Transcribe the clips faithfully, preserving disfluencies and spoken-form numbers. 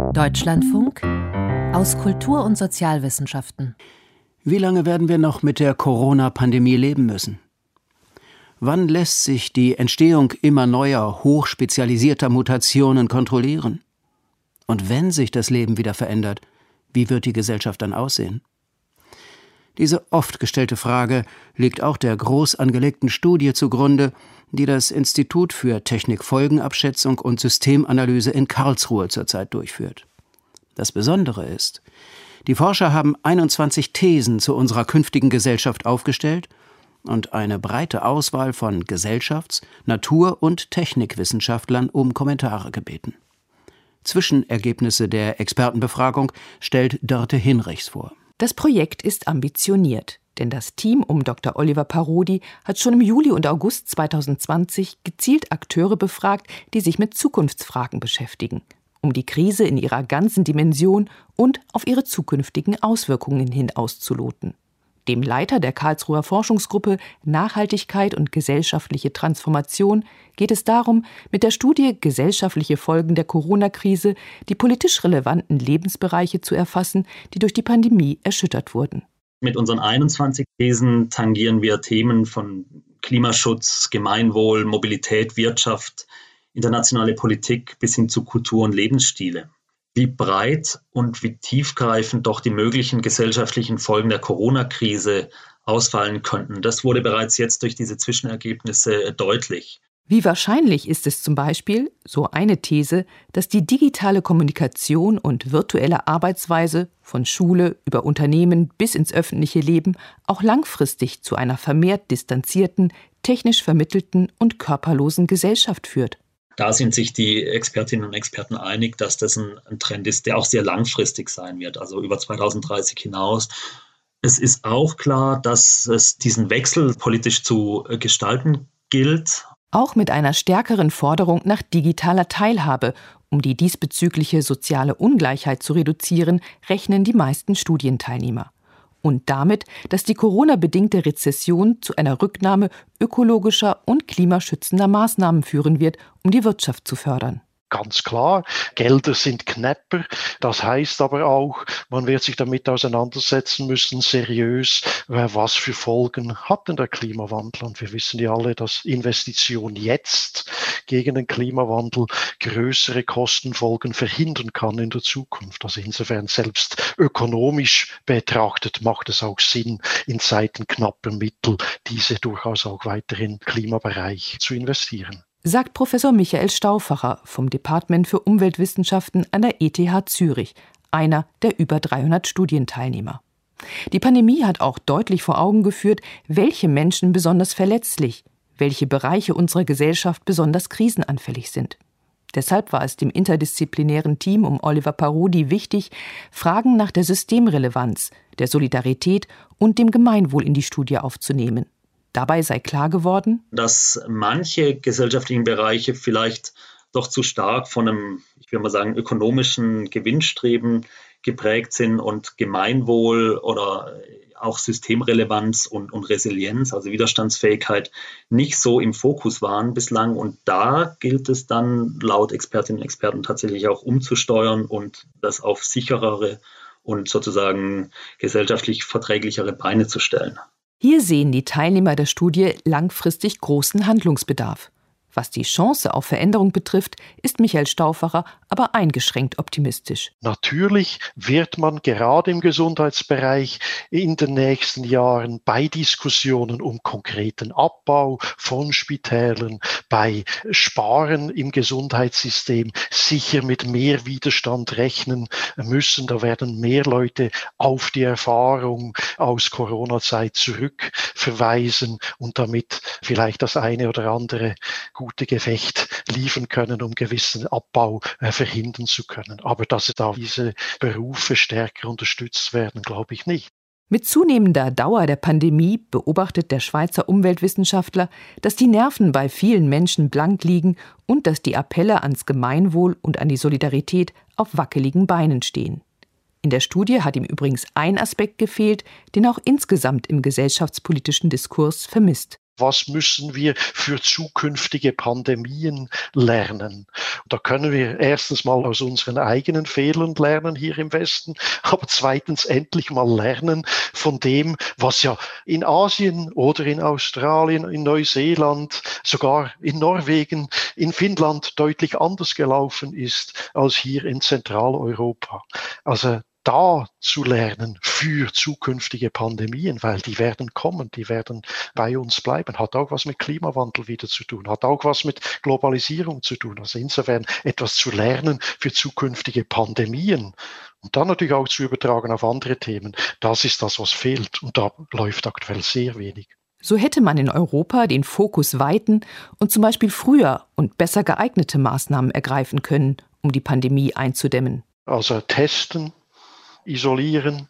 Deutschlandfunk aus Kultur- und Sozialwissenschaften. Wie lange werden wir noch mit der Corona-Pandemie leben müssen? Wann lässt sich die Entstehung immer neuer, hochspezialisierter Mutationen kontrollieren? Und wenn sich das Leben wieder verändert, wie wird die Gesellschaft dann aussehen? Diese oft gestellte Frage liegt auch der groß angelegten Studie zugrunde, die das Institut für Technikfolgenabschätzung und Systemanalyse in Karlsruhe zurzeit durchführt. Das Besondere ist, die Forscher haben einundzwanzig Thesen zu unserer künftigen Gesellschaft aufgestellt und eine breite Auswahl von Gesellschafts-, Natur- und Technikwissenschaftlern um Kommentare gebeten. Zwischenergebnisse der Expertenbefragung stellt Dörte Hinrichs vor. Das Projekt ist ambitioniert, denn das Team um Doktor Oliver Parodi hat schon im Juli und August zweitausendzwanzig gezielt Akteure befragt, die sich mit Zukunftsfragen beschäftigen, um die Krise in ihrer ganzen Dimension und auf ihre zukünftigen Auswirkungen hin auszuloten. Dem Leiter der Karlsruher Forschungsgruppe Nachhaltigkeit und gesellschaftliche Transformation geht es darum, mit der Studie Gesellschaftliche Folgen der Corona-Krise die politisch relevanten Lebensbereiche zu erfassen, die durch die Pandemie erschüttert wurden. Mit unseren einundzwanzig Thesen tangieren wir Themen von Klimaschutz, Gemeinwohl, Mobilität, Wirtschaft, internationale Politik bis hin zu Kultur und Lebensstile. Wie breit und wie tiefgreifend doch die möglichen gesellschaftlichen Folgen der Corona-Krise ausfallen könnten, das wurde bereits jetzt durch diese Zwischenergebnisse deutlich. Wie wahrscheinlich ist es zum Beispiel, so eine These, dass die digitale Kommunikation und virtuelle Arbeitsweise von Schule über Unternehmen bis ins öffentliche Leben auch langfristig zu einer vermehrt distanzierten, technisch vermittelten und körperlosen Gesellschaft führt? Da sind sich die Expertinnen und Experten einig, dass das ein, ein Trend ist, der auch sehr langfristig sein wird, also über zweitausenddreißig hinaus. Es ist auch klar, dass es diesen Wechsel politisch zu gestalten gilt. Auch mit einer stärkeren Forderung nach digitaler Teilhabe, um die diesbezügliche soziale Ungleichheit zu reduzieren, rechnen die meisten Studienteilnehmer. Und damit, dass die Corona-bedingte Rezession zu einer Rücknahme ökologischer und klimaschützender Maßnahmen führen wird, um die Wirtschaft zu fördern. Ganz klar, Gelder sind knapper. Das heißt aber auch, man wird sich damit auseinandersetzen müssen, seriös, was für Folgen hat denn der Klimawandel? Und wir wissen ja alle, dass Investition jetzt gegen den Klimawandel größere Kostenfolgen verhindern kann in der Zukunft. Also insofern selbst ökonomisch betrachtet macht es auch Sinn, in Zeiten knapper Mittel diese durchaus auch weiter im Klimabereich zu investieren. Sagt Professor Michael Stauffacher vom Department für Umweltwissenschaften an der E T H Zürich, einer der über dreihundert Studienteilnehmer. Die Pandemie hat auch deutlich vor Augen geführt, welche Menschen besonders verletzlich, welche Bereiche unserer Gesellschaft besonders krisenanfällig sind. Deshalb war es dem interdisziplinären Team um Oliver Parodi wichtig, Fragen nach der Systemrelevanz, der Solidarität und dem Gemeinwohl in die Studie aufzunehmen. Dabei sei klar geworden, dass manche gesellschaftlichen Bereiche vielleicht doch zu stark von einem, ich will mal sagen, ökonomischen Gewinnstreben geprägt sind und Gemeinwohl oder auch Systemrelevanz und, und Resilienz, also Widerstandsfähigkeit, nicht so im Fokus waren bislang. Und da gilt es dann laut Expertinnen und Experten tatsächlich auch umzusteuern und das auf sicherere und sozusagen gesellschaftlich verträglichere Beine zu stellen. Hier sehen die Teilnehmer der Studie langfristig großen Handlungsbedarf. Was die Chance auf Veränderung betrifft, ist Michael Stauffacher aber eingeschränkt optimistisch. Natürlich wird man gerade im Gesundheitsbereich in den nächsten Jahren bei Diskussionen um konkreten Abbau von Spitälern, bei Sparen im Gesundheitssystem sicher mit mehr Widerstand rechnen müssen. Da werden mehr Leute auf die Erfahrung aus Corona-Zeit zurückverweisen und damit vielleicht das eine oder andere gute Gefecht liefern können, um gewissen Abbau äh, verhindern zu können. Aber dass da diese Berufe stärker unterstützt werden, glaube ich nicht. Mit zunehmender Dauer der Pandemie beobachtet der Schweizer Umweltwissenschaftler, dass die Nerven bei vielen Menschen blank liegen und dass die Appelle ans Gemeinwohl und an die Solidarität auf wackeligen Beinen stehen. In der Studie hat ihm übrigens ein Aspekt gefehlt, den auch insgesamt im gesellschaftspolitischen Diskurs vermisst. Was müssen wir für zukünftige Pandemien lernen? Da können wir erstens mal aus unseren eigenen Fehlern lernen hier im Westen, aber zweitens endlich mal lernen von dem, was ja in Asien oder in Australien, in Neuseeland, sogar in Norwegen, in Finnland deutlich anders gelaufen ist als hier in Zentraleuropa. Also da zu lernen für zukünftige Pandemien, weil die werden kommen, die werden bei uns bleiben. Hat auch was mit Klimawandel wieder zu tun, hat auch was mit Globalisierung zu tun. Also insofern etwas zu lernen für zukünftige Pandemien und dann natürlich auch zu übertragen auf andere Themen. Das ist das, was fehlt und da läuft aktuell sehr wenig. So hätte man in Europa den Fokus weiten und zum Beispiel früher und besser geeignete Maßnahmen ergreifen können, um die Pandemie einzudämmen. Also testen, isolieren,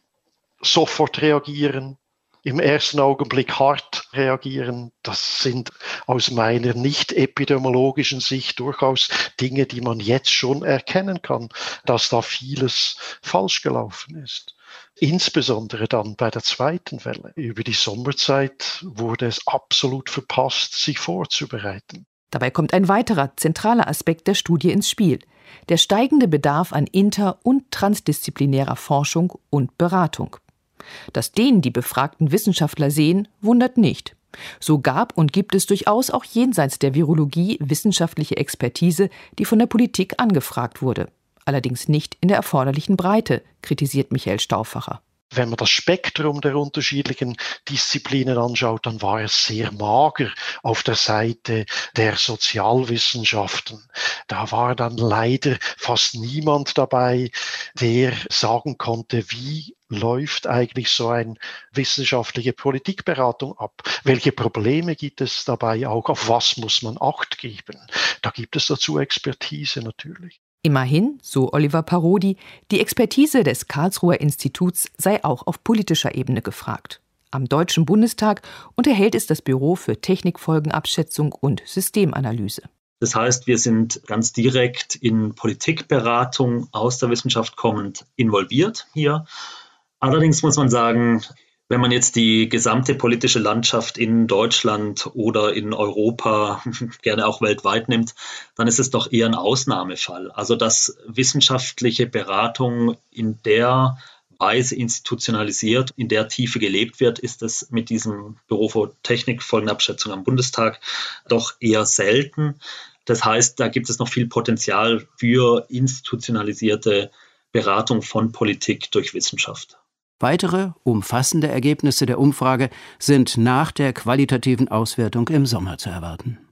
sofort reagieren, im ersten Augenblick hart reagieren. Das sind aus meiner nicht epidemiologischen Sicht durchaus Dinge, die man jetzt schon erkennen kann, dass da vieles falsch gelaufen ist. Insbesondere dann bei der zweiten Welle. Über die Sommerzeit wurde es absolut verpasst, sich vorzubereiten. Dabei kommt ein weiterer zentraler Aspekt der Studie ins Spiel: der steigende Bedarf an inter- und transdisziplinärer Forschung und Beratung. Dass den die befragten Wissenschaftler sehen, wundert nicht. So gab und gibt es durchaus auch jenseits der Virologie wissenschaftliche Expertise, die von der Politik angefragt wurde. Allerdings nicht in der erforderlichen Breite, kritisiert Michael Stauffacher. Wenn man das Spektrum der unterschiedlichen Disziplinen anschaut, dann war es sehr mager auf der Seite der Sozialwissenschaften. Da war dann leider fast niemand dabei, der sagen konnte, wie läuft eigentlich so eine wissenschaftliche Politikberatung ab? Welche Probleme gibt es dabei auch? Auf was muss man Acht geben? Da gibt es dazu Expertise natürlich. Immerhin, so Oliver Parodi, die Expertise des Karlsruher Instituts sei auch auf politischer Ebene gefragt. Am Deutschen Bundestag unterhält es das Büro für Technikfolgenabschätzung und Systemanalyse. Das heißt, wir sind ganz direkt in Politikberatung aus der Wissenschaft kommend involviert hier. Allerdings muss man sagen, wenn man jetzt die gesamte politische Landschaft in Deutschland oder in Europa, gerne auch weltweit nimmt, dann ist es doch eher ein Ausnahmefall. Also dass wissenschaftliche Beratung in der Weise institutionalisiert, in der Tiefe gelebt wird, ist es mit diesem Büro für Technikfolgenabschätzung am Bundestag doch eher selten. Das heißt, da gibt es noch viel Potenzial für institutionalisierte Beratung von Politik durch Wissenschaft. Weitere umfassende Ergebnisse der Umfrage sind nach der qualitativen Auswertung im Sommer zu erwarten.